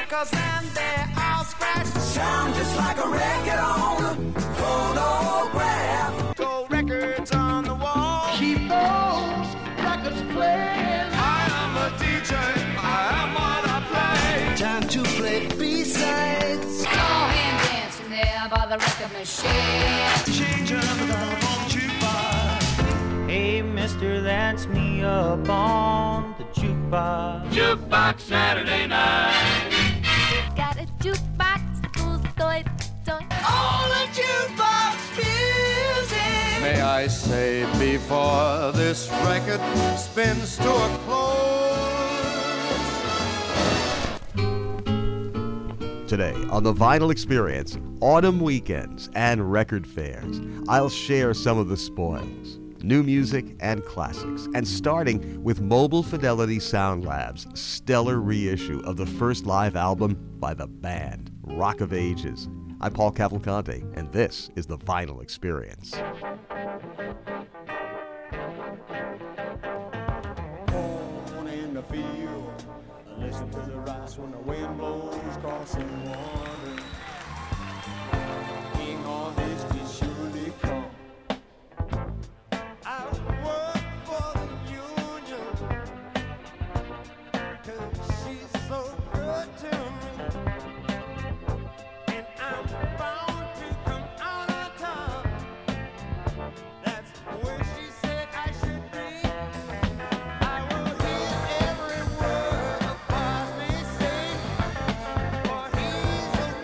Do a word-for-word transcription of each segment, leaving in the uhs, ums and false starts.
records and they're all scratched. Sound just like a record on a phonograph. Gold records on the wall. Keep those records playing. I am a D J, I am what I play. Time to play B-sides. Go and dancing there by the record machine. Change up the telephone jukebox. Hey, mister, that's me up on the jukebox. Jukebox Saturday night. Got a jukebox, cool toy, toy. All the jukebox music. May I say before this record spins to a close. Today on the Vinyl Experience, autumn weekends and record fairs. I'll share some of the spoils, new music and classics, and starting with Mobile Fidelity Sound Lab's stellar reissue of the first live album by the band, Rock of Ages. I'm Paul Cavalcante, and this is the Vinyl Experience. On in the field, listen to the rice when the wind blows crossing water. King on this will surely come. I work for the union, 'cause she's so good to me. And I'm bound to come out on top. That's where she said I should be. I will hear every word the boss may say, for he's a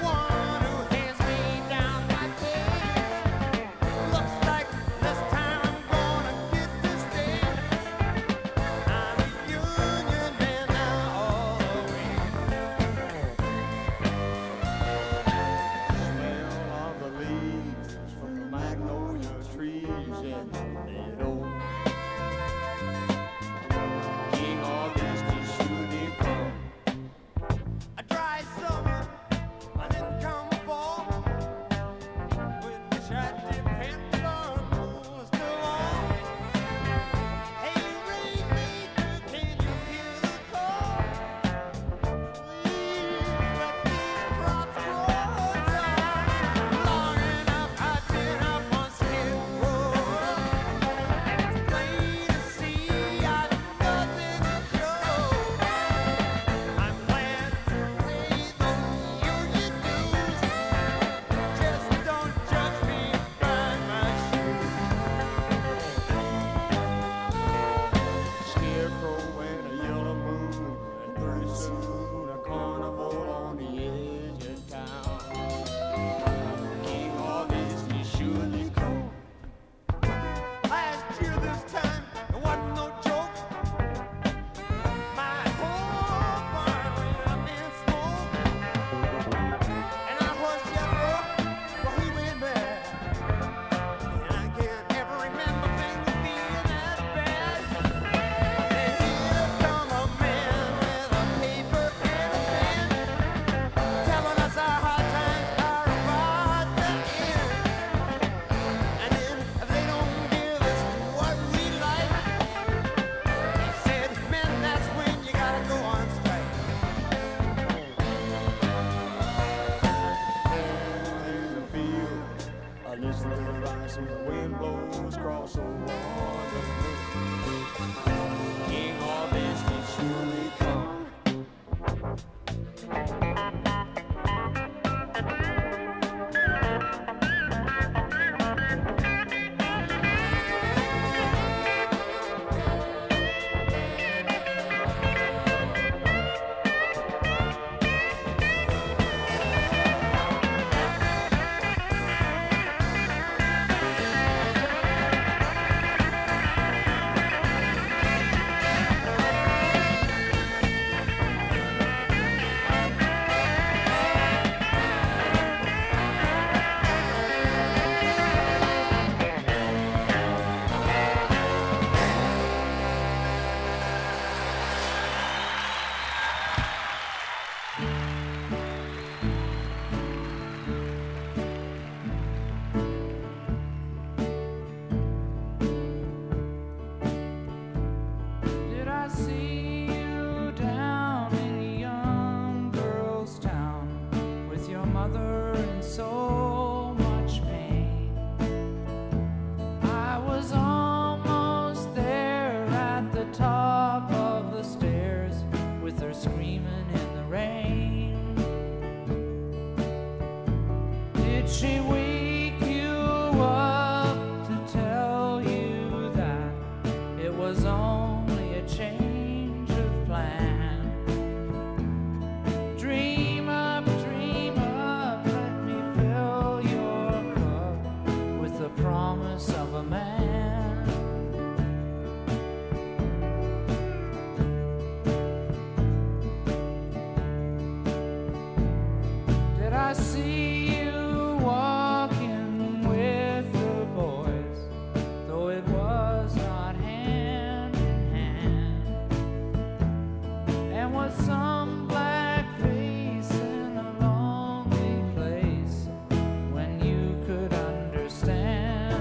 see you walking with the boys, though it was not hand in hand, and was some black face in a lonely place when you could understand.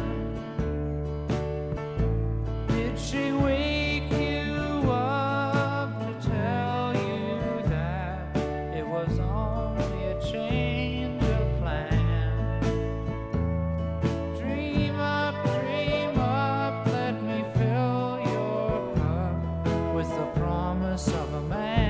Did she wake you up to tell you that it was only a change of plan? Dream up, dream up, let me fill your cup with the promise of a man.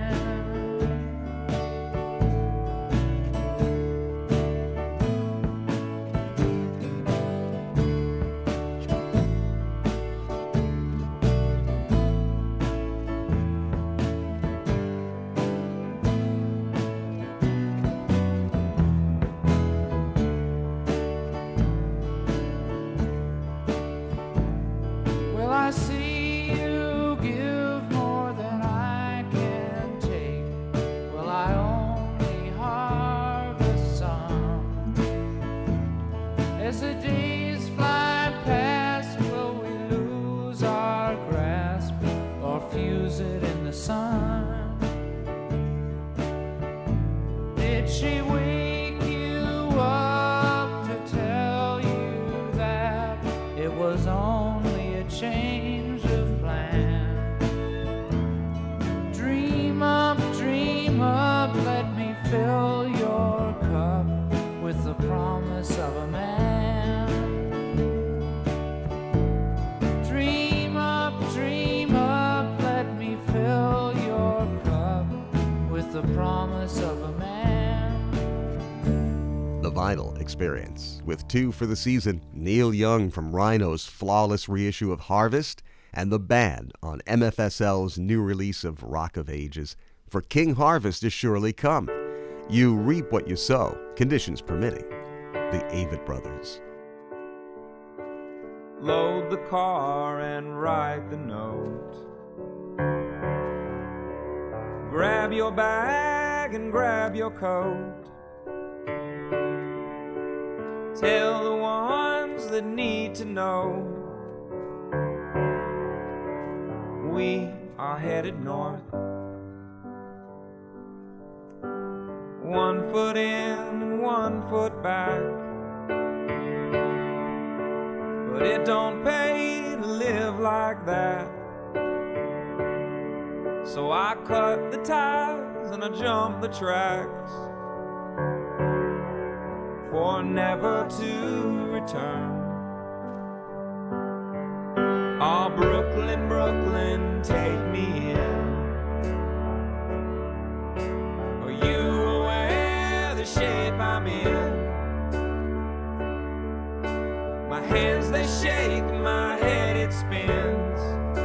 Well, I see you give more than I can take. Well, I only harvest some. As the days fly past, will we lose our grasp or fuse it in the sun? Did she wake you up to tell you that it was only a change of plan? Dream up, dream up, let me fill your cup with the promise of a man. Dream up, dream up, let me fill your cup with the promise of a man. The Vinyl Experience, with two for the season, Neil Young from Rhino's flawless reissue of Harvest, and The Band on M F S L's new release of Rock of Ages, For King Harvest is Surely Come. You reap what you sow, conditions permitting. The Avett Brothers. Load the car and write the note. Grab your bag and grab your coat. Tell the ones that need to know we are headed north. One foot in and one foot back, but it don't pay to live like that. So I cut the ties and I jump the tracks for never to return. Oh, Brooklyn, Brooklyn, take me in. Are you aware the shape I'm in? My hands, they shake, my head, it spins.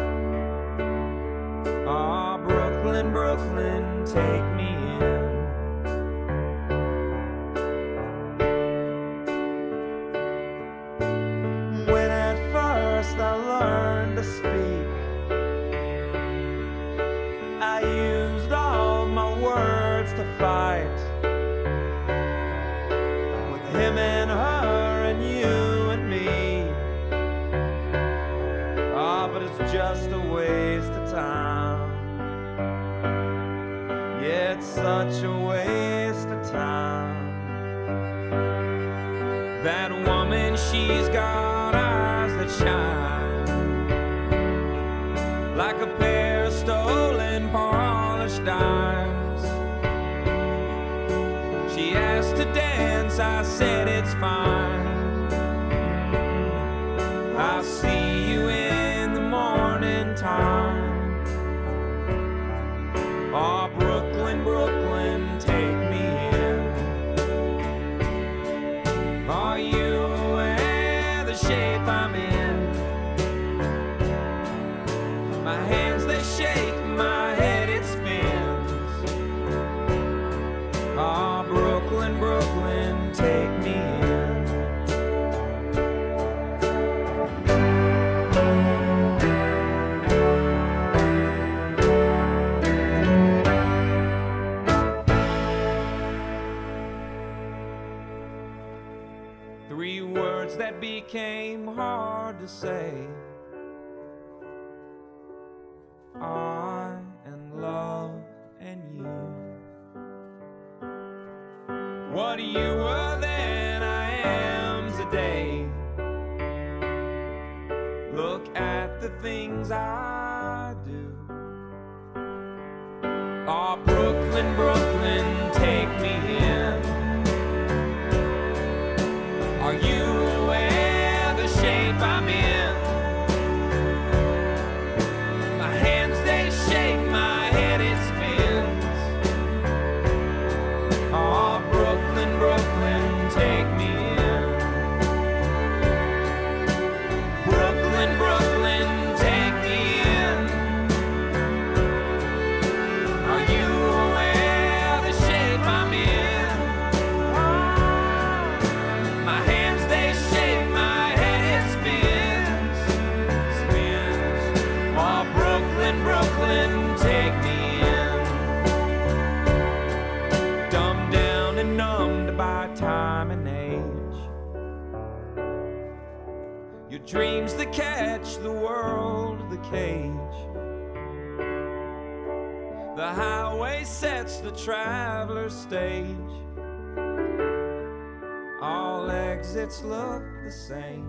Oh, Brooklyn, Brooklyn, take me in. When at first I learned to speak, I used all my words to fight with him and her and you and me. Ah, but it's just a waste of time. Yeah, it's such a waste of time. That woman, she's got eyes that shine like a pair of stolen polished dimes. She asked to dance, I said it's fine. I'll see you in the morning time. Oh, Brooklyn, Brooklyn, take me in. Are you aware the shape I'm in? My hands, they shake, my head, it spins. Oh, Brooklyn, Brooklyn, take me in. Three words that became hard to say. I and love and you. What you were then, I am today. Look at the things I do. Oh, Brooklyn, Brooklyn, take me in. Are you aware the shape I'm in? My hands, they shake, my head, it spins. Oh, Brooklyn, Brooklyn, take me in. Brooklyn, Brooklyn, take me in. Are you aware the shape I'm in? My hands, they shake, my head, it spins, spins. Oh, Brooklyn, Brooklyn, take me in. Dumbed down and numbed by time and age. Your dreams, the catch, the world, the cage. The highway sets the traveler's stage. All exits look the same.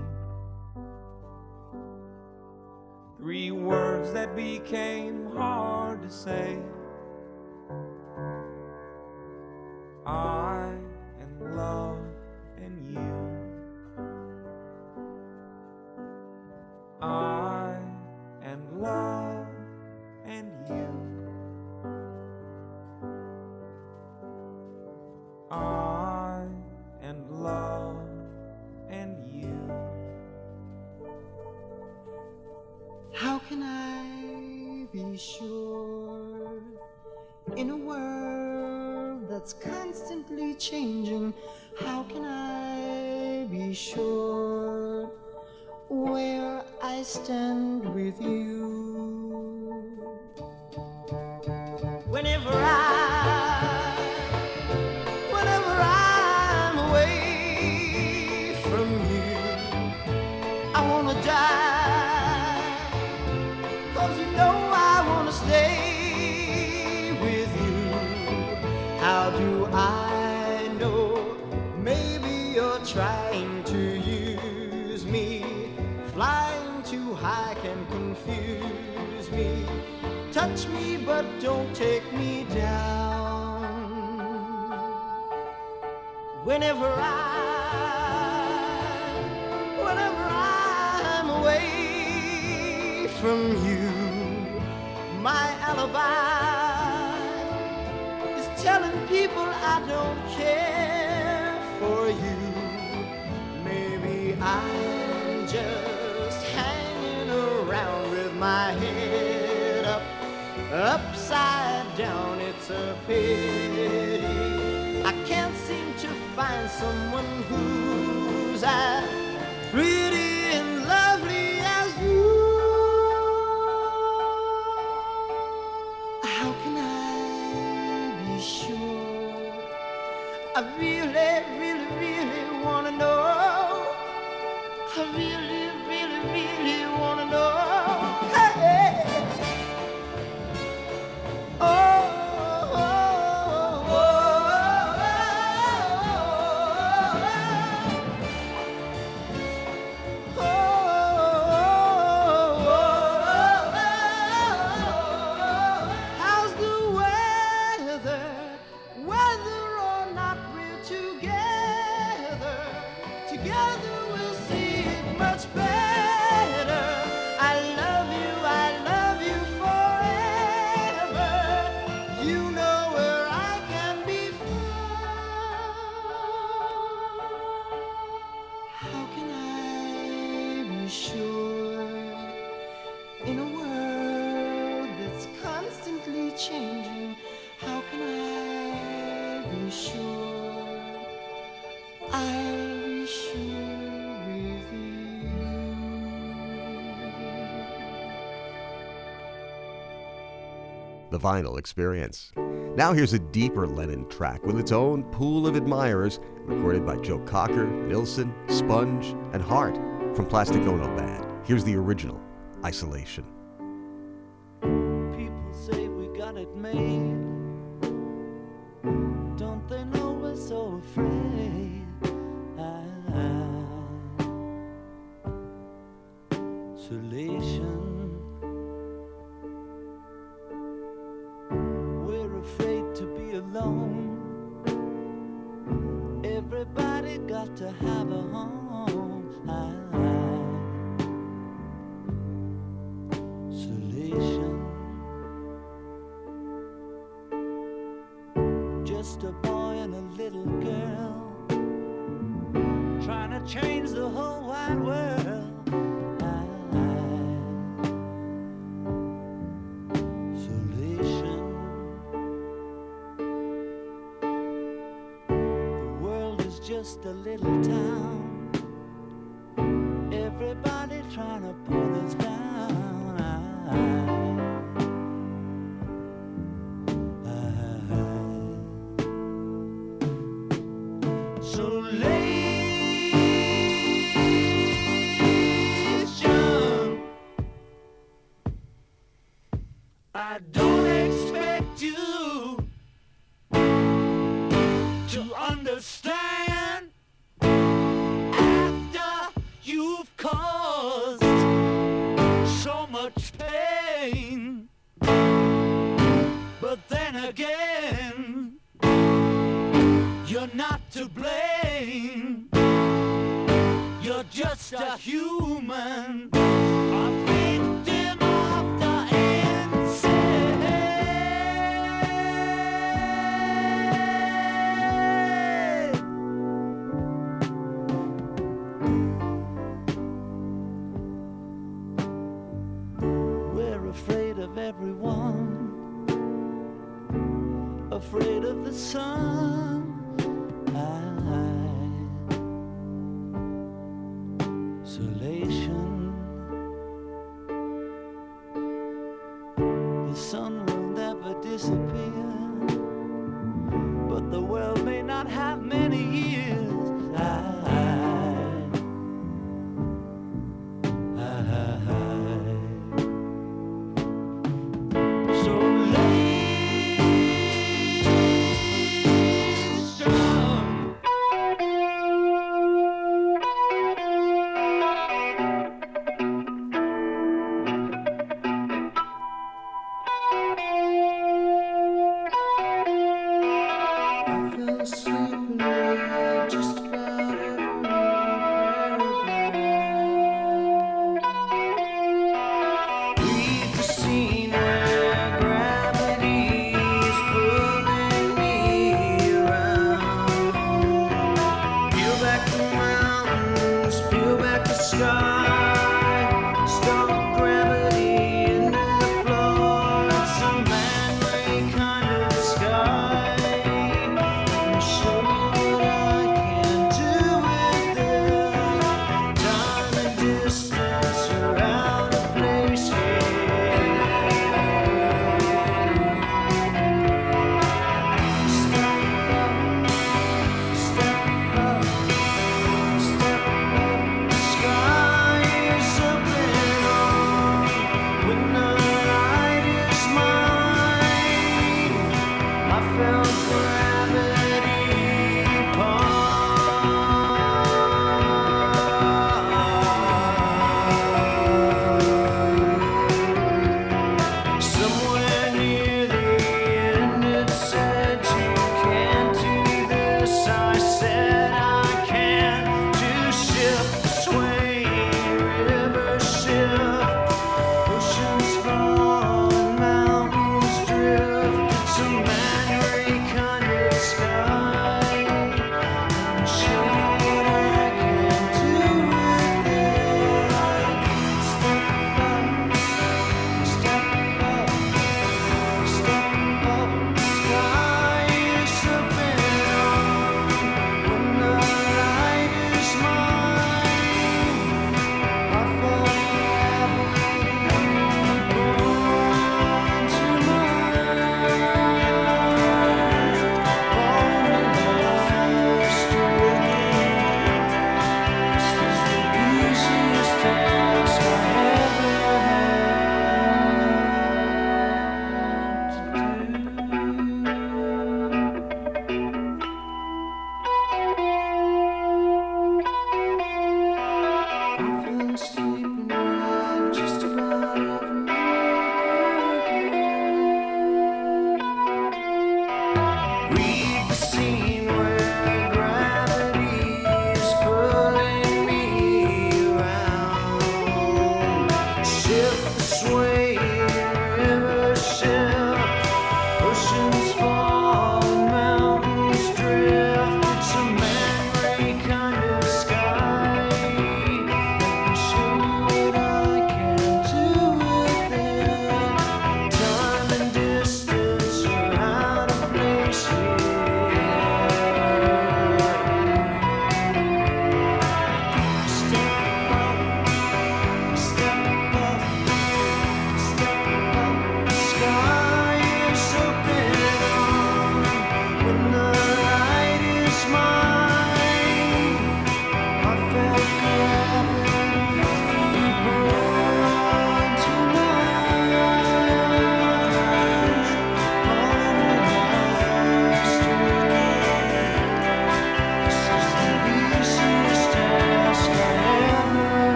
Three words that became hard to say. I and love and you. I and love and you. I and love and you. How can I be sure in a world that's constantly changing? How can I be sure where I stand with you? Whenever I, whenever I'm away from you, I wanna die, 'cause you know I wanna stay with you. How do I know? Maybe you're trying to use me. Flying too high can confuse me. Touch me, but don't take me down. Whenever I, whenever I'm away from you, my alibi is telling people I don't care for you. Maybe I'm just hanging around with my head up, upside down. It's a pity I can't seem to find someone who's as pretty and lovely as you. How can I be sure? I really, really, really wanna know. I really, really, really wanna know. Hey. Oh, oh, oh, oh, oh, oh, oh. How's the weather? Whether or not we're together, together we'll see it much better. I love you, I love you forever. You know where I can be found. How can I be sure in a world that's constantly changing? How can I be sure I'll be sure with you? The Vinyl Experience. Now here's a deeper Lennon track with its own pool of admirers, recorded by Joe Cocker, Nilsson, Sponge, and Hart from Plastic Ono Band. Here's the original, Isolation. People say we got it made. Don't they know we're so afraid? Isolation. We're afraid to be alone. Everybody got to have a home. Isolation. Just a boy and a little girl trying to change the whole wide world. Isolation. The world is just a little town. Everybody trying to put us down. I don't expect you to understand after you've caused so much pain. But then again, you're not to blame. You're just a human, a victim of the afraid of everyone, afraid of the sun. Isolation. The sun will never disappear, but the world may not have many years.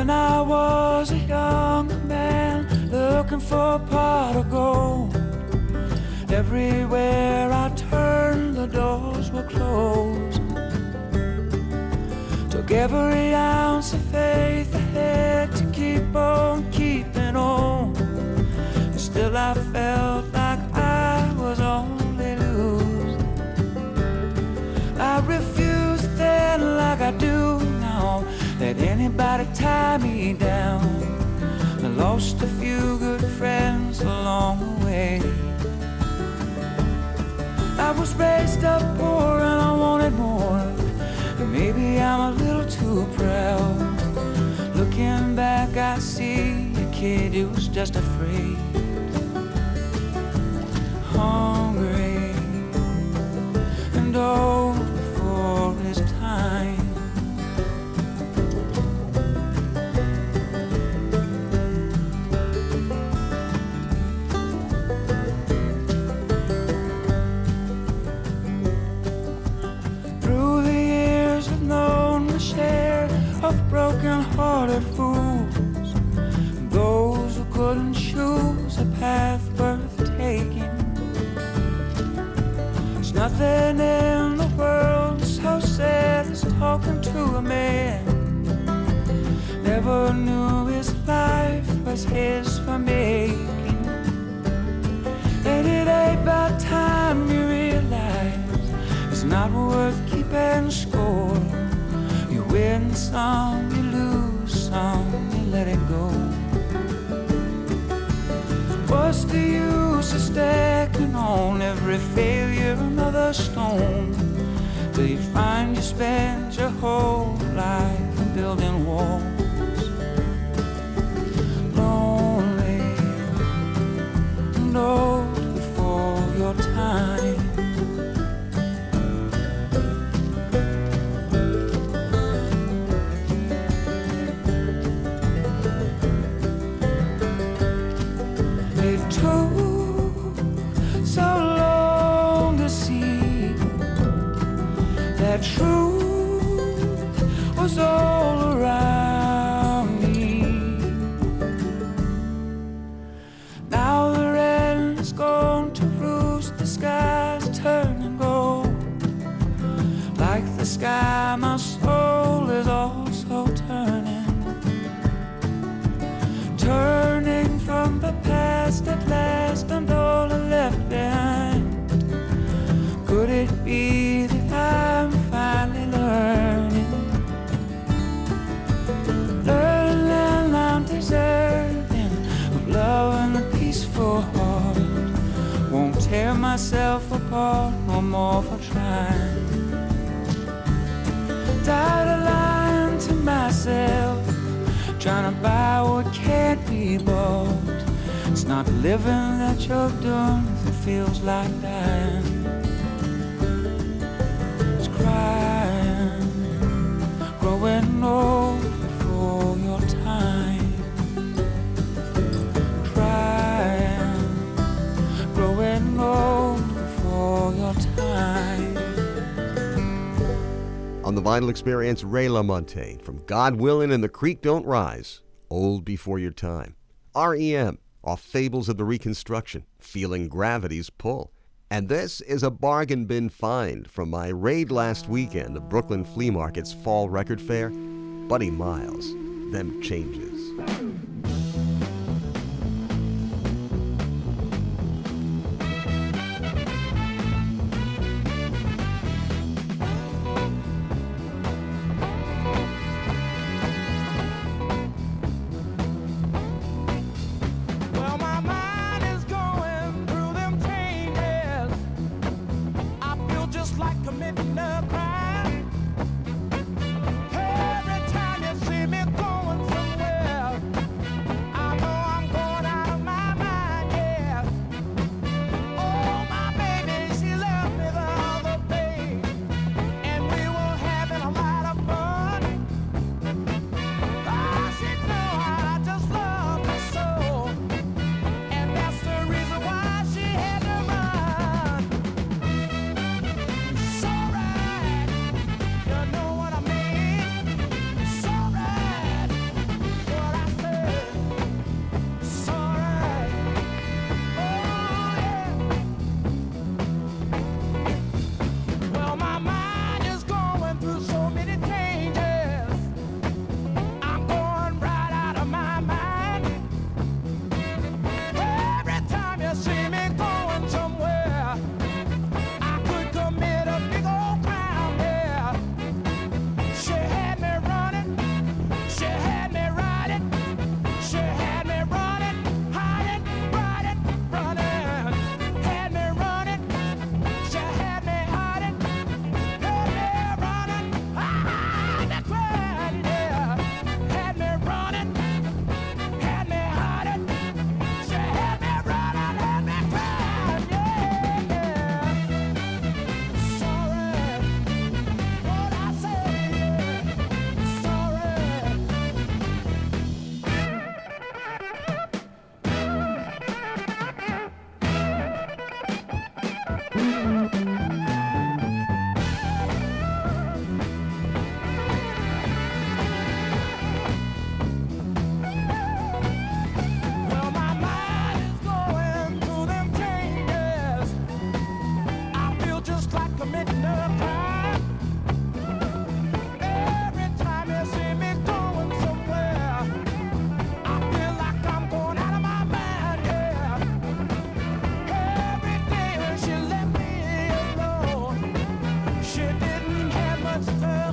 When I was a young man looking for a pot of gold, everywhere I turned the doors were closed. Took every ounce of faith I had to keep on keeping on, and still I felt like I was only losing. I refused then, like I do now, let anybody tie me down. I lost a few good friends along the way. I was raised up poor and I wanted more, but maybe I'm a little too proud. Looking back I see a kid who was just afraid, hungry and old before his time. Of broken-hearted fools, those who couldn't choose a path worth taking. There's nothing in the world so sad as talking to a man. Never knew his life was his for making. And it ain't about time you realize it's not worth keeping score. You win some, you lose some, you let it go. What's the use of stacking on every failure another stone, till you find you spend your whole life building walls? Lonely and old before your time. Truth was all around me. Now the rain is gone to roost, the sky's turning gold. Like the sky, my soul is also turning, turning from the past at last and all I left behind. Could it be that I'm finally learning, learning I'm deserving of love and a peaceful heart? Won't tear myself apart no more for trying. Tired of lying to myself, trying to buy what can't be bought. It's not living that you're doing if it feels like dying. Crying, growing old before your time. Crying, growing old before your time. On the Vinyl Experience, Ray LaMontagne from God Willin' and the Creek Don't Rise, Old Before Your Time. R E M, off Fables of the Reconstruction, Feeling Gravity's Pull. And this is a bargain bin find from my raid last weekend of Brooklyn Flea Market's Fall Record Fair. Buddy Miles, Them Changes.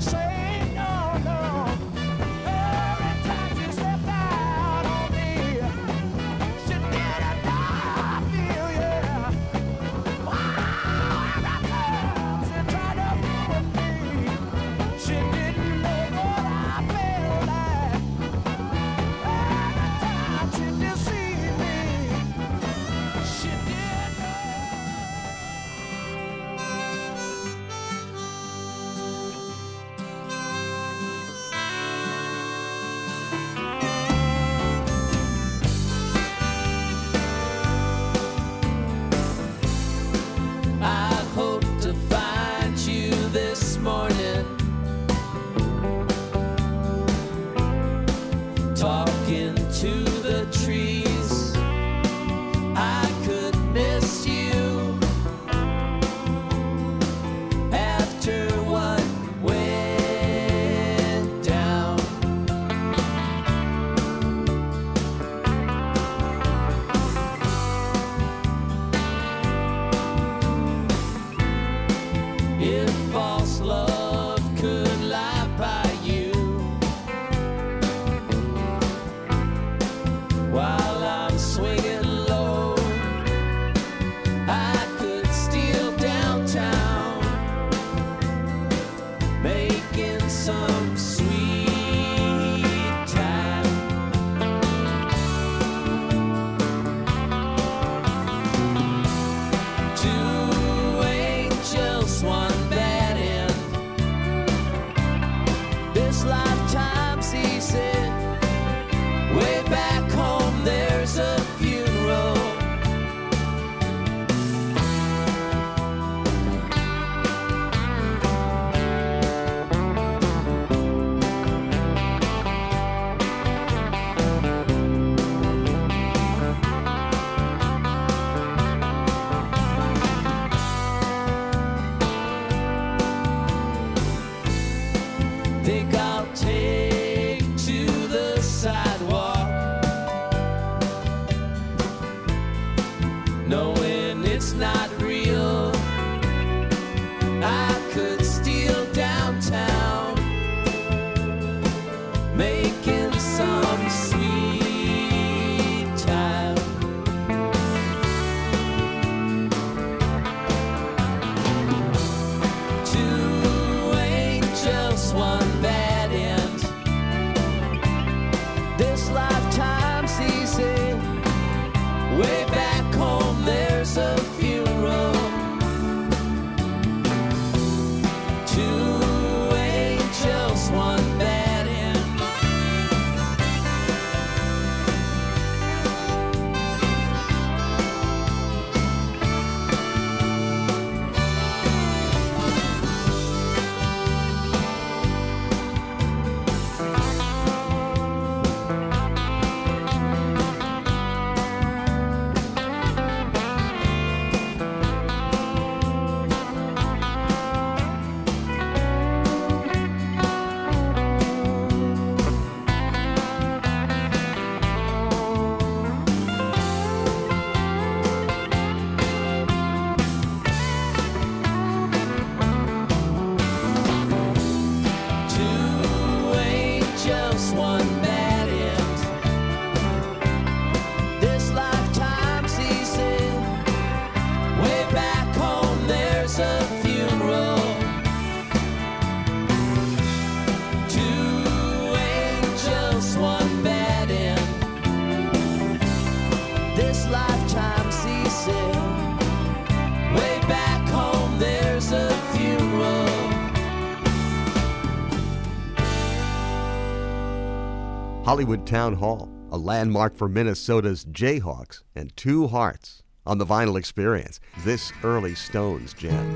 Hollywood Town Hall, a landmark for Minnesota's Jayhawks, and Two Hearts on the Vinyl Experience, this early Stones gem.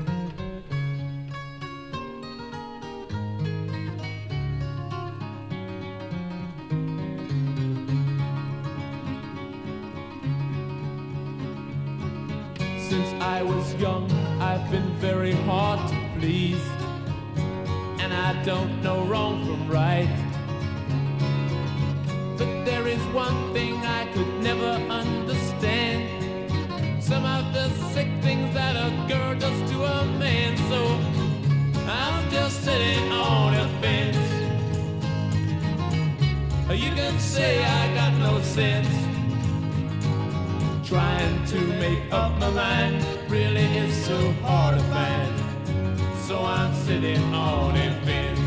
Since I was young, I've been very hard to please, and I don't know wrong from right. But there is one thing I could never understand, some of the sick things that a girl does to a man. So I'm just sitting on it. say I got no sense. Trying to make up my mind really is so hard to find. So I'm sitting on a fence.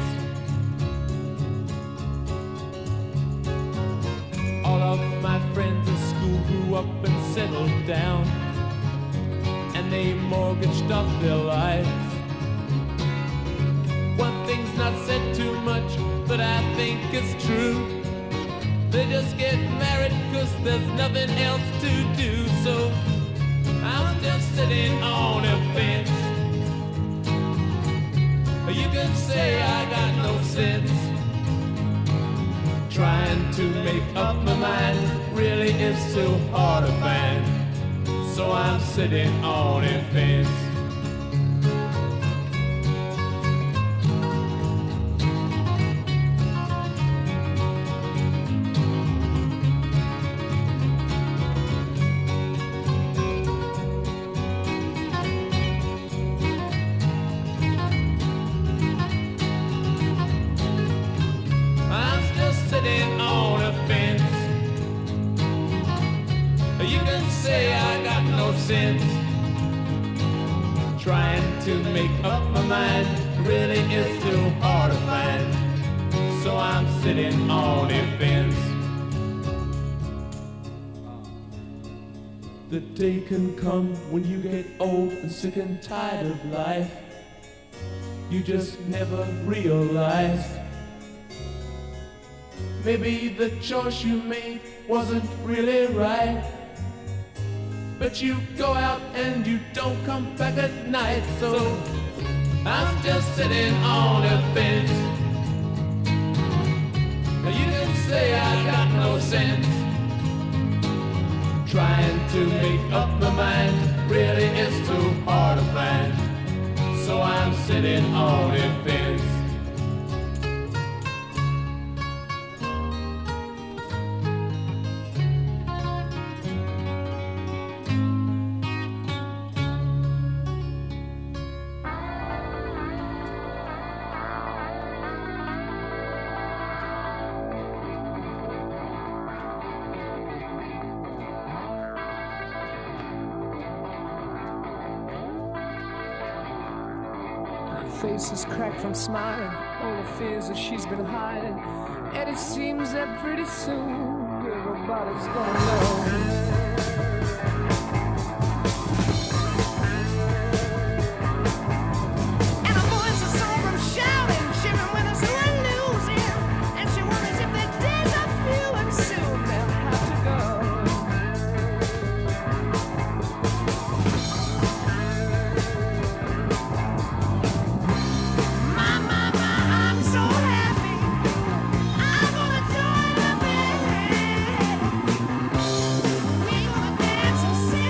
All of my friends at school grew up and settled down, and they mortgaged up their lives. One thing's not said too much, but I think it's true. They just get married cause there's nothing else to do. So I'm just sitting on a fence. You can say I got no sense. Trying to make up my mind really is so hard to find. So I'm sitting on a fence. Trying to make up my mind really is too hard to find. So I'm sitting on a fence. The day can come when you get old and sick and tired of life. You just never realize. Maybe the choice you made wasn't really right, but you go out and you don't come back at night. So I'm just sitting on a fence. You can say I got no sense. Trying to make up my mind really is too hard to find. So I'm sitting on a fence. Face is cracked from smiling, all the fears that she's been hiding, and it seems that pretty soon everybody's gonna know. Sing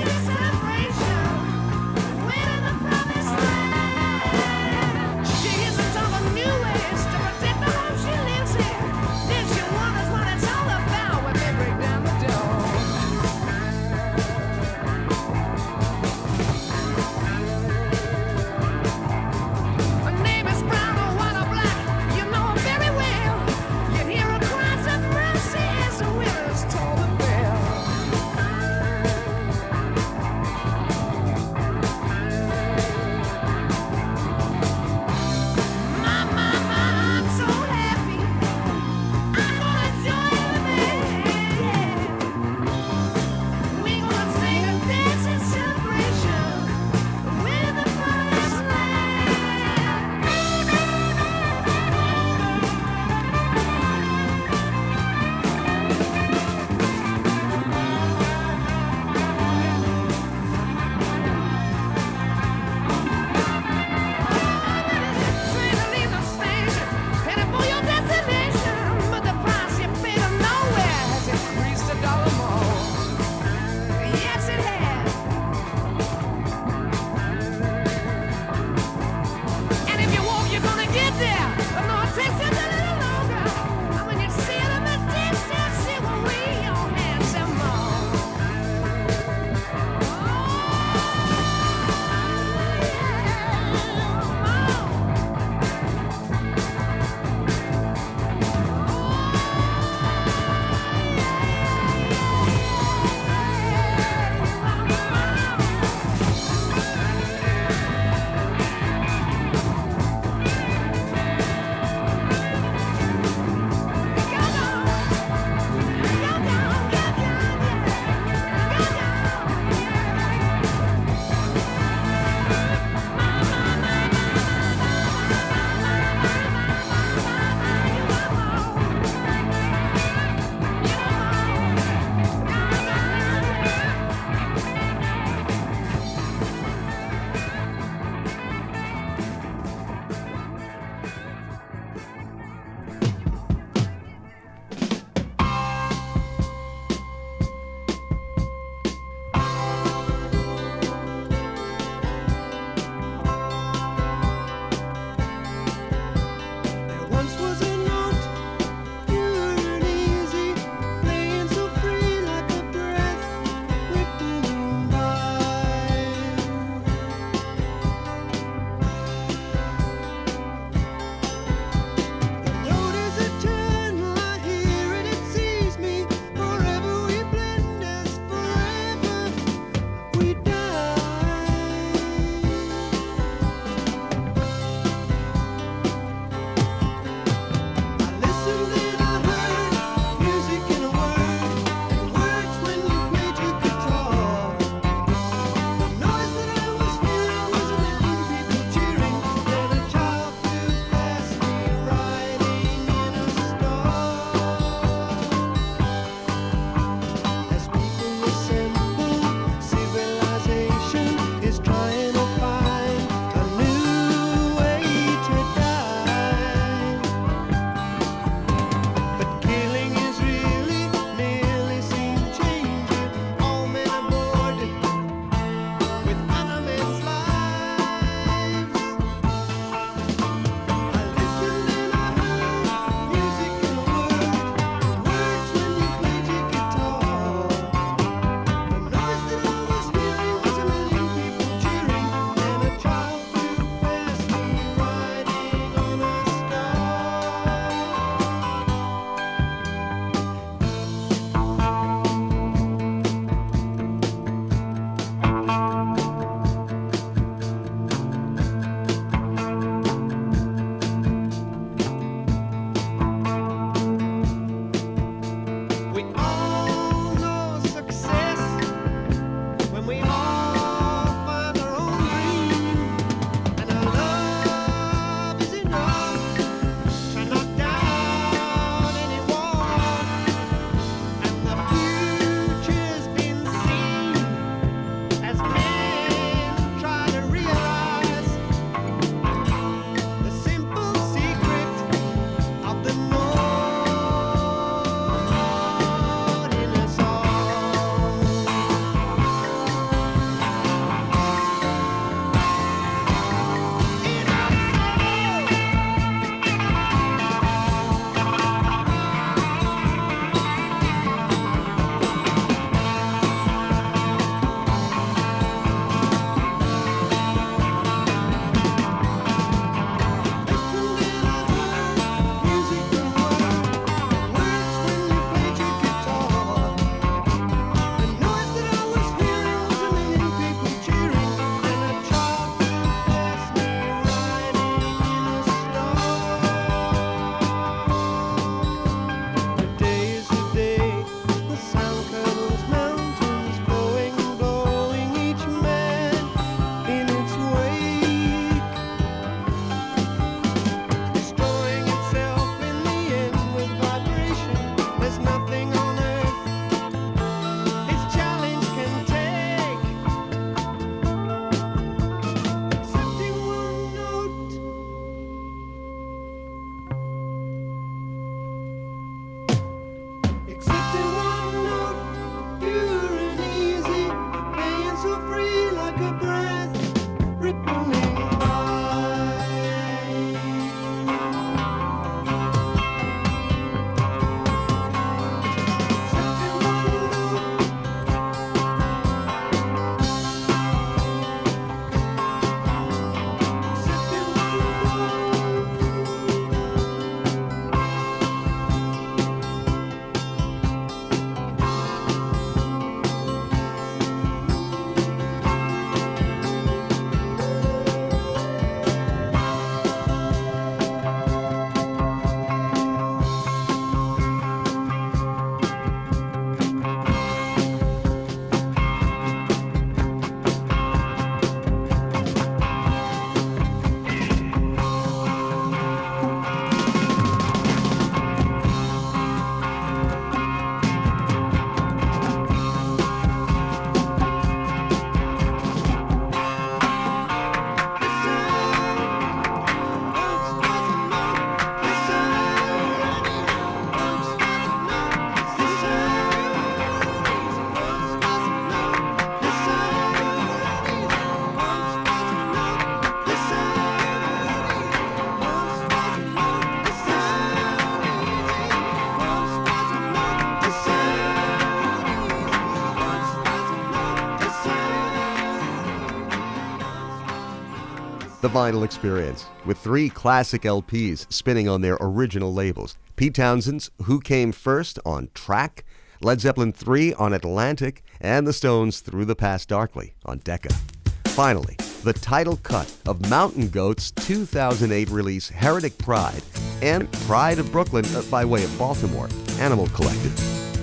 The Vinyl Experience, with three classic L Ps spinning on their original labels. Pete Townshend's Who Came First on Track, Led Zeppelin three on Atlantic, and the Stones' Through the Past Darkly on Decca. Finally, the title cut of Mountain Goat's two thousand eight release Heretic Pride and Pride of Brooklyn uh, by way of Baltimore, Animal Collective.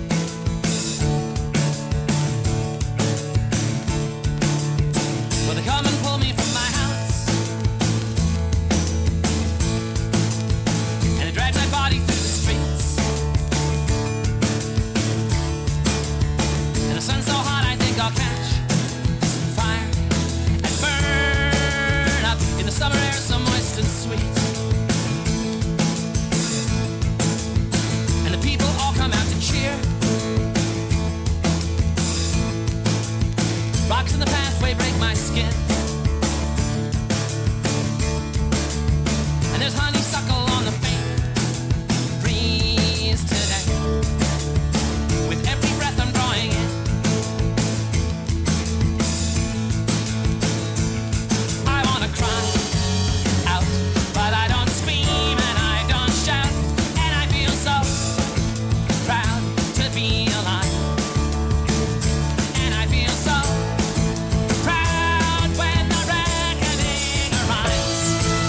Well, they come and pull me from my house, and they drag my body through the streets, and the sun's so hot I think I'll catch fire and burn up in the summer air so moist and sweet. And the people all come out to cheer. Rocks in the pathway break my skin, and there's honeysuckle on the faint breeze today. With every breath I'm drawing in, I wanna cry out, but I don't scream and I don't shout, and I feel so proud to be alive, and I feel so proud when the reckoning arrives.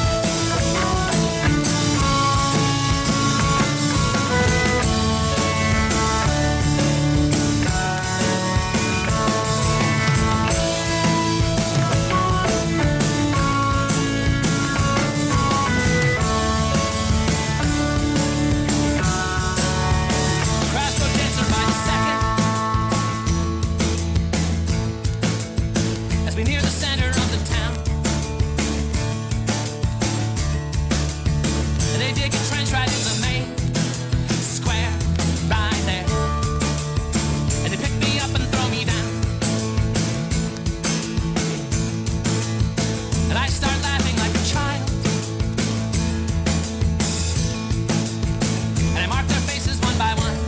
Crash book dancer by the second, as we near the center of the town. And they dig a trench right in the main square, right there. And they pick me up and throw me down. And I start laughing like a child. And I mark their faces one by one.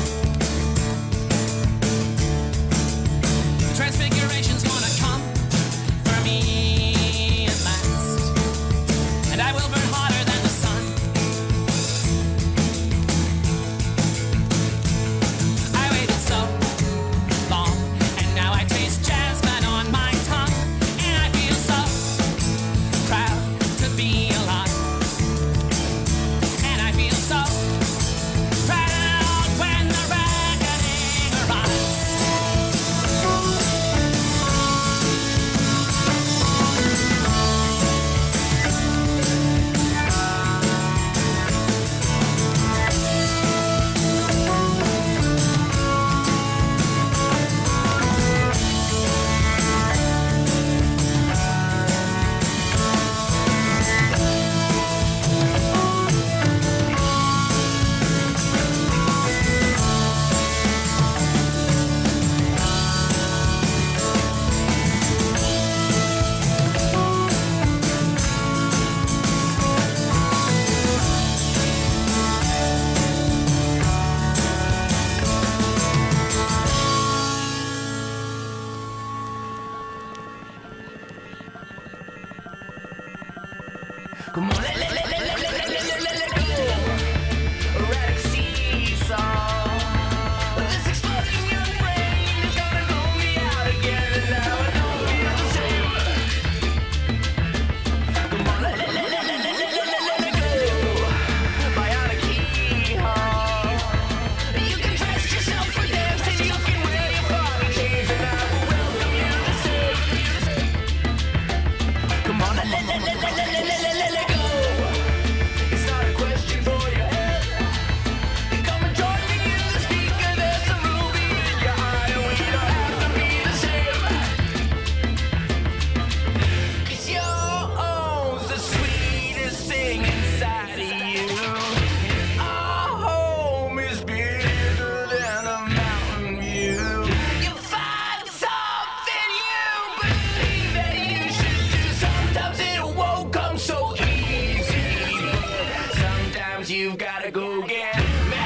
The transfiguration's gonna come for me at last, and I will burn hotter than the sun. I waited so long, and now I taste jasmine on my tongue, and I feel so proud to be alive, and I feel so proud when the reckoning arrives. Come on, let, let, let, let, let, let, let, let, let, let go. Erratic seesaw. This exploding young brain is gonna blow me out again, and now I don't feel the same. Come on, let, let, let, let, let, let, let, let, let, let go. Bionic keyhole. You can trust yourself for dance, and you can wear your body chains, and I will welcome you to save. Come on, let, let, let, let, let, let, let, let, let, let go. It's not a question for your head. You come and join me in the speaker. There's a ruby in your eye, and we don't have to be the same. 'Cause you're the sweetest thing inside of you. Our home is bigger than a mountain view. You find something you believe that you should do. Sometimes it won't come so easy. Sometimes you've gotta go get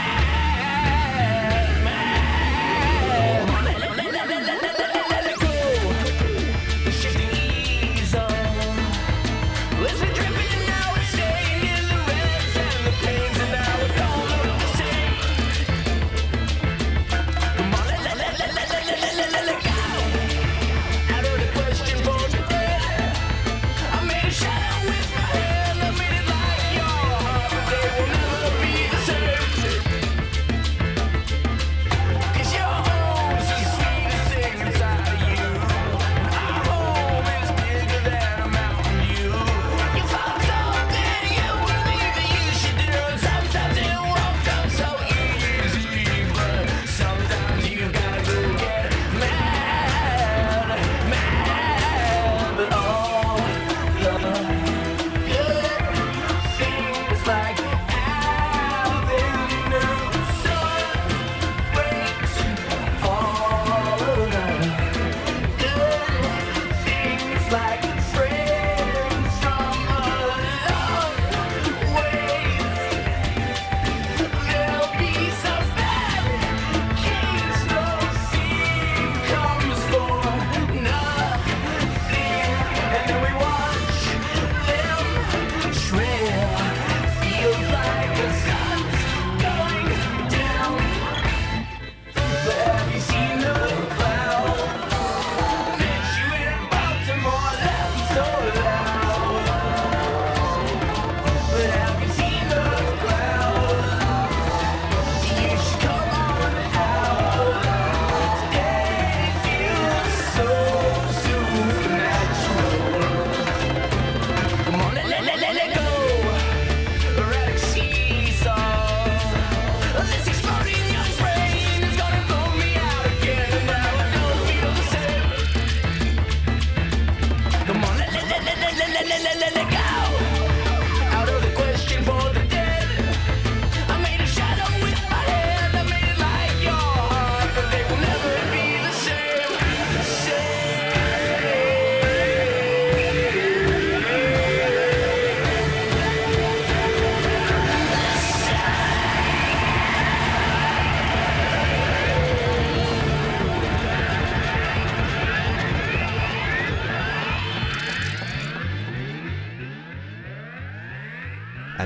mad, mad. Let, let, let, let, let, let, let, let it go. The shifting ease on.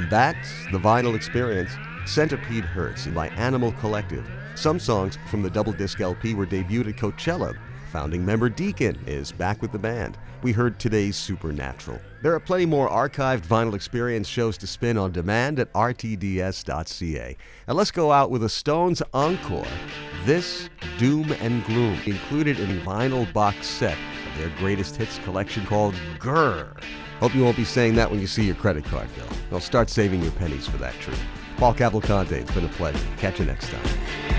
And that's the vinyl experience. Centipede Hurts by Animal Collective. Some songs from the double disc L P were debuted at Coachella. Founding member Deacon is back with the band. We heard today's Supernatural. There are plenty more archived vinyl experience shows to spin on demand at r t d s dot c a. And let's go out with a Stones encore. This Doom and Gloom, included in a vinyl box set of their greatest hits collection called Grrr. Hope you won't be saying that when you see your credit card bill. Well, start saving your pennies for that treat. Paul Cavalcante, it's been a pleasure. Catch you next time.